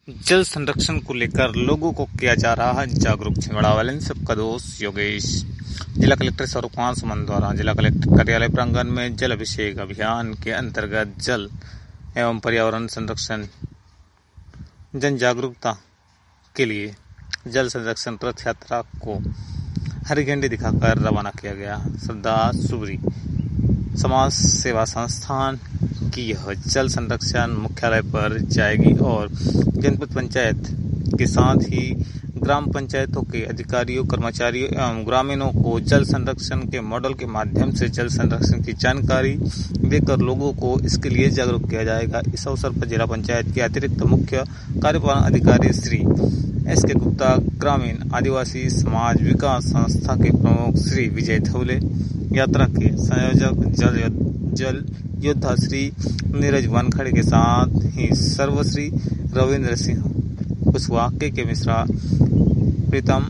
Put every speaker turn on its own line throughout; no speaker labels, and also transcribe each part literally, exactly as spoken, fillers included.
जल संरक्षण को लेकर लोगों को किया जा रहा है जागरूक। छिंदवाड़ा वाले सबका दोस्त योगेश। जिला कलेक्टर सौरभ कुमार सुमन द्वारा जिला कलेक्टर कार्यालय प्रांगण में जल अभिषेक अभियान के अंतर्गत जल एवं पर्यावरण संरक्षण जन जागरूकता के लिए जल संरक्षण रथ यात्रा को हरी झंडी दिखाकर रवाना किया गया। श्रद्धा सुबरी समाज सेवा संस्थान की यह जल संरक्षण मुख्यालय पर जाएगी और जनपद पंचायत के साथ ही ग्राम पंचायतों के अधिकारियों, कर्मचारियों एवं ग्रामीणों को जल संरक्षण के मॉडल के माध्यम से जल संरक्षण की जानकारी देकर लोगों को इसके लिए जागरूक किया जाएगा। इस अवसर पर जिला पंचायत के अतिरिक्त मुख्य कार्यपालन अधिकारी श्री एस के गुप्ता, ग्रामीण आदिवासी समाज विकास संस्था के प्रमुख श्री विजय धवले, यात्रा के संयोजक जल जल योद्धा श्री नीरज वानखड़े के साथ ही सर्वश्री रविंद्र सिंह कुशवाहा, के के मिश्रा, प्रीतम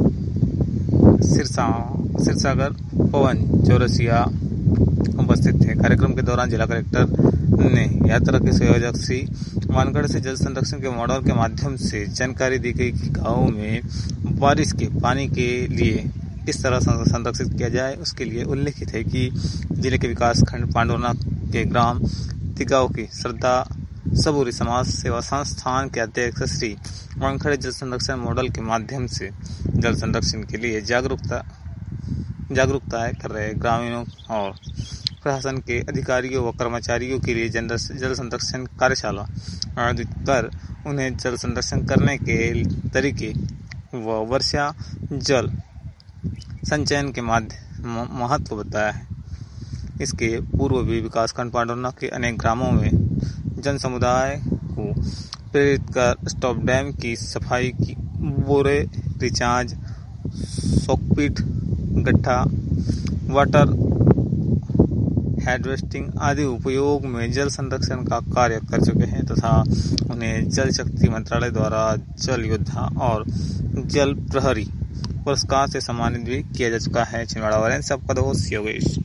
सिरसा सिरसागर, पवन चौरसिया उपस्थित थे। कार्यक्रम के दौरान जिला कलेक्टर ने यात्रा के संयोजक श्री वानखड़े से जल संरक्षण के मॉडल के माध्यम से जानकारी दी गई कि गाँव में बारिश के पानी के लिए किस तरह संरक्षित किया जाए। उसके लिए उल्लेखित है कि जिले के विकास खंड पांडुरना के ग्राम तिगांव की श्रद्धा सबूरी समाज सेवा संस्थान के अध्यक्ष श्री वानखड़े जल संरक्षण मॉडल के माध्यम से जल संरक्षण के लिए जागरूकता जागरूकताएं कर रहे ग्रामीणों और प्रशासन के अधिकारियों व कर्मचारियों के लिए जल संरक्षण कार्यशाला आयोजित कर उन्हें जल संरक्षण करने के तरीके व वर्षा जल संचयन के महत्व बताया है। इसके पूर्व भी विकासखंड पांडुरना के अनेक ग्रामों में जन समुदाय को प्रेरित कर स्टॉप डैम की सफाई की, बोरे रिचार्ज, सॉकपिट, गड्ढा, वाटर हार्वेस्टिंग आदि उपयोग में जल संरक्षण का कार्य कर चुके हैं तथा उन्हें जल शक्ति मंत्रालय द्वारा जल योद्धा और जल प्रहरी पुरस्कार से सम्मानित भी किया जा चुका है। छिंदवाड़ा वाले सबका दोस्त योगेश।